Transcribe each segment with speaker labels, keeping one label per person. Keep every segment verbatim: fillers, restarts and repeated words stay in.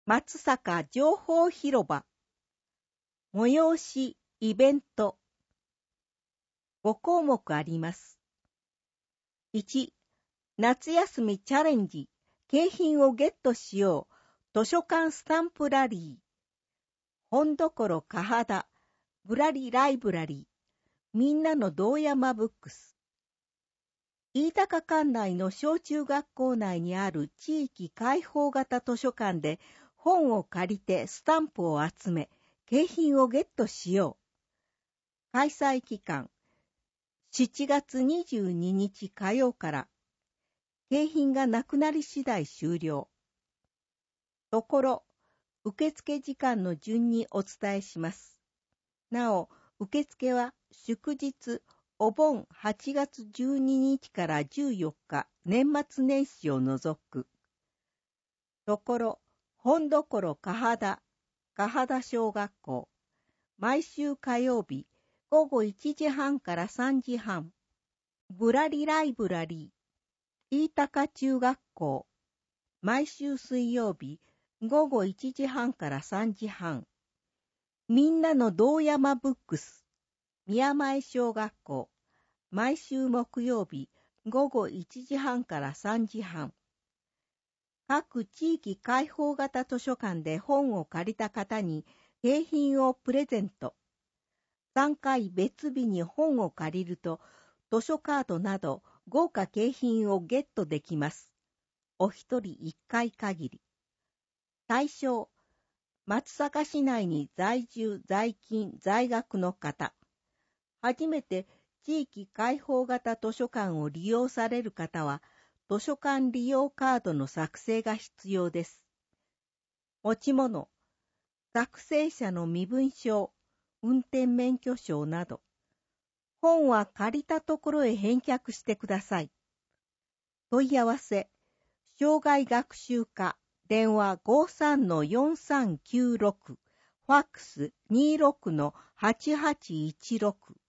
Speaker 1: 松坂情報広場催しイベントご項目あります。いち、夏休みチャレンジ景品をゲットしよう図書館スタンプラリー本所かはだぶらりライブラリーみんなの堂山ブックス飯高管内の小中学校内にある地域開放型図書館で本を借りてスタンプを集め景品をゲットしよう。開催期間しちがつにじゅうににち火曜から景品がなくなり次第終了。ところ受付時間の順にお伝えします。なお受付は祝日お盆はちがつじゅうににちからじゅうよっか年末年始を除く。ところ本所かはだかはだ小学校毎週火曜日ごごいちじはんからさんじはんぶらりライブラリー飯高中学校毎週水曜日ごごいちじはんからさんじはんみんなの堂山ブックス宮前小学校毎週木曜日ごごいちじはんからさんじはん各地域開放型図書館で本を借りた方に景品をプレゼント。さんかい別日に本を借りると図書カードなど豪華景品をゲットできます。お一人一回限り。対象、松阪市内に在住在勤在学の方。初めて地域開放型図書館を利用される方は図書館利用カードの作成が必要です。持ち物、作成者の身分証、運転免許証など、本は借りたところへ返却してください。問い合わせ、障害学習課、電話 ごさんのよんさんきゅうろく、ファックス にじゅうろくのはちはちいちろく。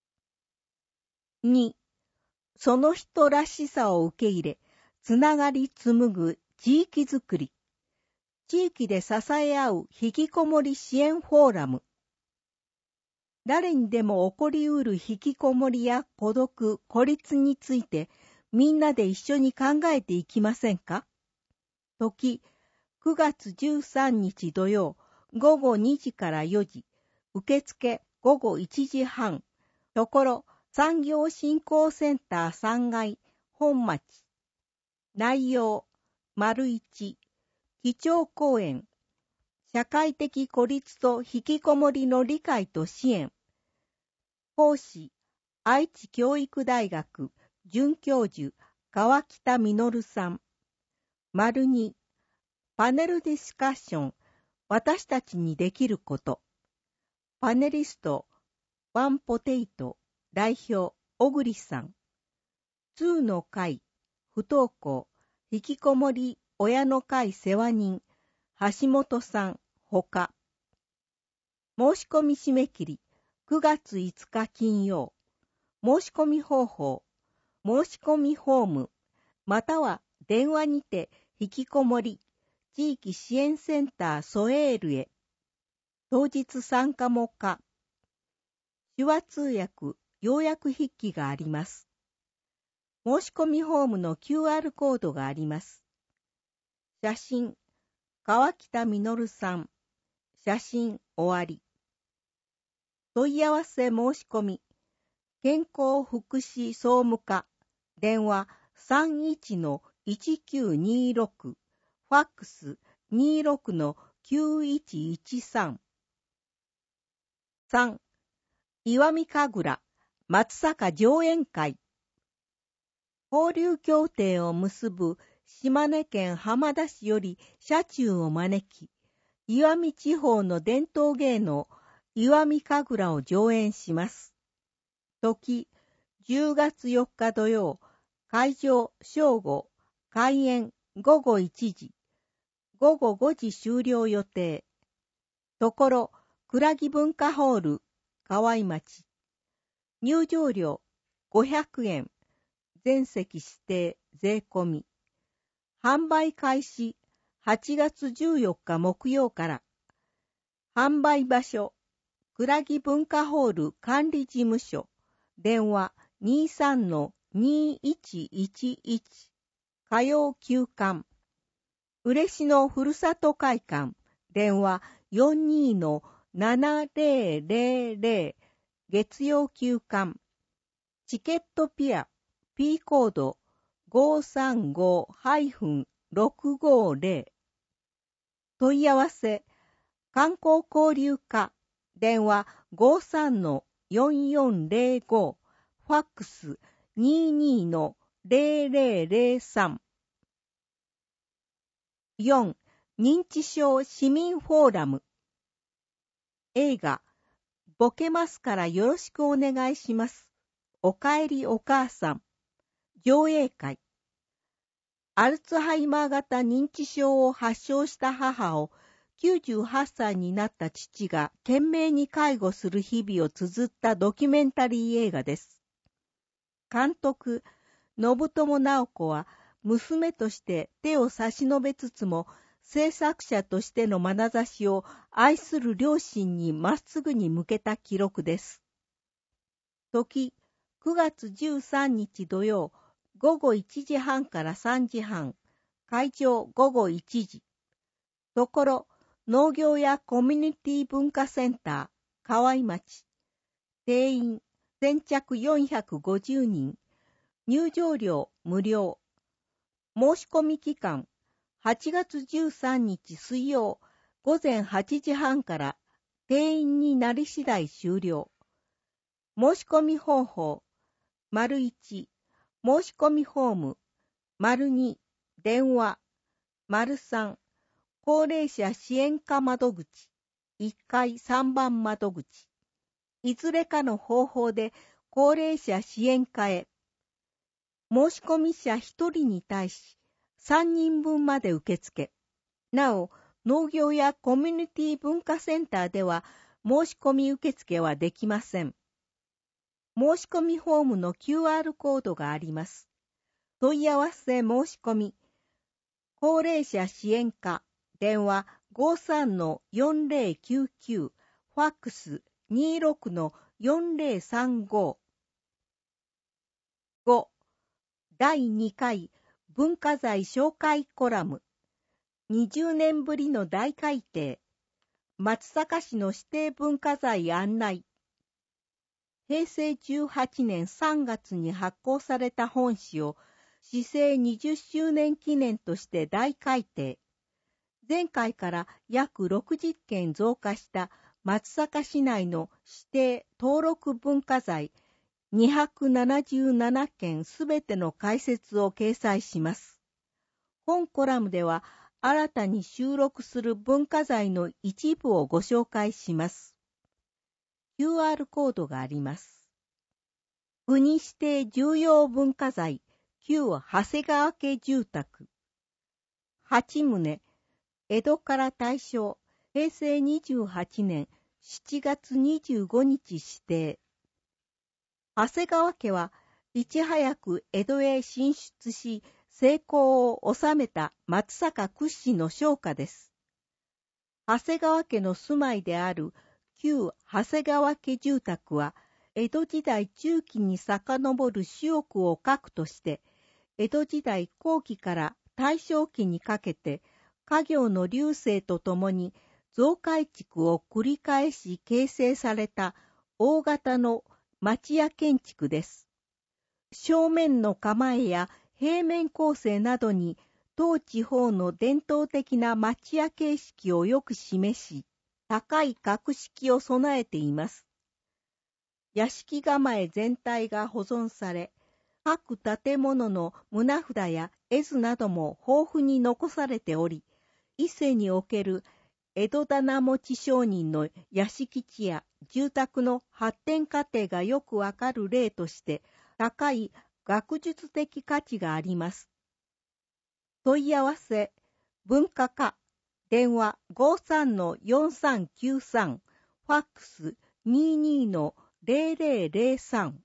Speaker 1: に、その人らしさを受け入れ、つながり紡ぐ地域づくり。地域で支え合う引きこもり支援フォーラム。誰にでも起こりうる引きこもりや孤独、孤立についてみんなで一緒に考えていきませんか？時、くがつじゅうさんにち土曜、ごごにじからよじ、受付ごごいちじはん、ところ産業振興センターさんがい、本町。内容、丸一、基調講演、社会的孤立と引きこもりの理解と支援。講師、愛知教育大学准教授川北実さん。丸二、パネルディスカッション、私たちにできること。パネリスト、ワンポテイト代表小栗さん。にの会、不登校、引きこもり親の会世話人、橋本さん、ほか。申し込み締め切り、くがついつか金曜。申し込み方法、申し込みフォーム、または電話にて引きこもり、地域支援センターソエールへ。当日参加も可。手話通訳、要約筆記があります。申し込みフォームの キューアール コードがあります。写真、川北実さん。写真終わり。問い合わせ申し込み。健康福祉総務課。電話 さんいちのいちきゅうにろく。ファックス にじゅうろくのきゅういちいちさん。さん. 石見神楽松坂上演会。交流協定を結ぶ島根県浜田市より社中を招き、石見地方の伝統芸能、石見神楽を上演します。時、じゅうがつよっか土曜、会場正午、開演ごごいちじ、ごごごじ終了予定。ところ、倉木文化ホール、河合町。入場料ごひゃくえん。全席指定税込み。販売開始はちがつじゅうよっか木曜から。販売場所、倉木文化ホール管理事務所、電話 にじゅうさんのにじゅういちいちいち、火曜休館。嬉野ふるさと会館、電話 よんじゅうにのななまるまる、月曜休館。チケットピア、P コード ごさんごろくごぜろ。問い合わせ、観光交流課、電話 ごさんのよんよんぜろご、ファックス にじゅうにのぜろぜろぜろさん。よん. 認知症市民フォーラム。映画、ボケますからよろしくお願いします。おかえりお母さん。上映会。アルツハイマー型認知症を発症した母をきゅうじゅうはっさいになった父が懸命に介護する日々を綴ったドキュメンタリー映画です。監督、信友直子は娘として手を差し伸べつつも制作者としての眼差しを愛する両親にまっすぐに向けた記録です。時、くがつじゅうさんにち土曜、ごごいちじはんからさんじはん、会場ごごいちじ。ところ、農業やコミュニティ文化センター、河合町。定員、先着よんひゃくごじゅうにん。入場料無料。申し込み期間、はちがつじゅうさんにち水曜、ごぜんはちじはんから、定員になり次第終了。申し込み方法、丸いち、申し込みフォーム、丸に、電話、丸さん、高齢者支援課窓口、いっかいさんばん窓口。いずれかの方法で高齢者支援課へ。申し込み者ひとりに対しさんにんぶんまで受付。なお、農業やコミュニティ文化センターでは申し込み受付はできません。申し込みフォームの キューアール コードがあります。問い合わせ申し込み。高齢者支援課、電話 ごさんのよんぜろきゅうきゅう、ファックス にじゅうろくのよんぜろさんご。ご. だいにかい文化財紹介コラム。にじゅうねんぶりの大改訂。松阪市の指定文化財案内。へいせいじゅうはちねんさんがつに発行された本誌を市制にじゅっしゅうねん記念として大改訂。前回から約ろくじゅっけん増加した松阪市内の指定登録文化財にひゃくななじゅうななけんすべての解説を掲載します。本コラムでは新たに収録する文化財の一部をご紹介します。キューアール コードがあります。国指定重要文化財旧長谷川家住宅。はちとう、江戸から大正、へいせいにじゅうはちねんしちがつにじゅうごにち指定。長谷川家はいち早く江戸へ進出し、成功を収めた松阪屈指の商家です。長谷川家の住まいである旧長谷川家住宅は、江戸時代中期に遡る主憶を核として、江戸時代後期から大正期にかけて、家業の隆盛とともに増改築を繰り返し形成された大型の町屋建築です。正面の構えや平面構成などに当地方の伝統的な町屋形式をよく示し、高い格式を備えています。屋敷構え全体が保存され、各建物の棟札や絵図なども豊富に残されており、伊勢における江戸棚持ち商人の屋敷地や住宅の発展過程がよくわかる例として高い学術的価値があります。問い合わせ、文化課、電話 ごさんのよんさんきゅうさん、ファックス にじゅうにのぜろぜろぜろさん。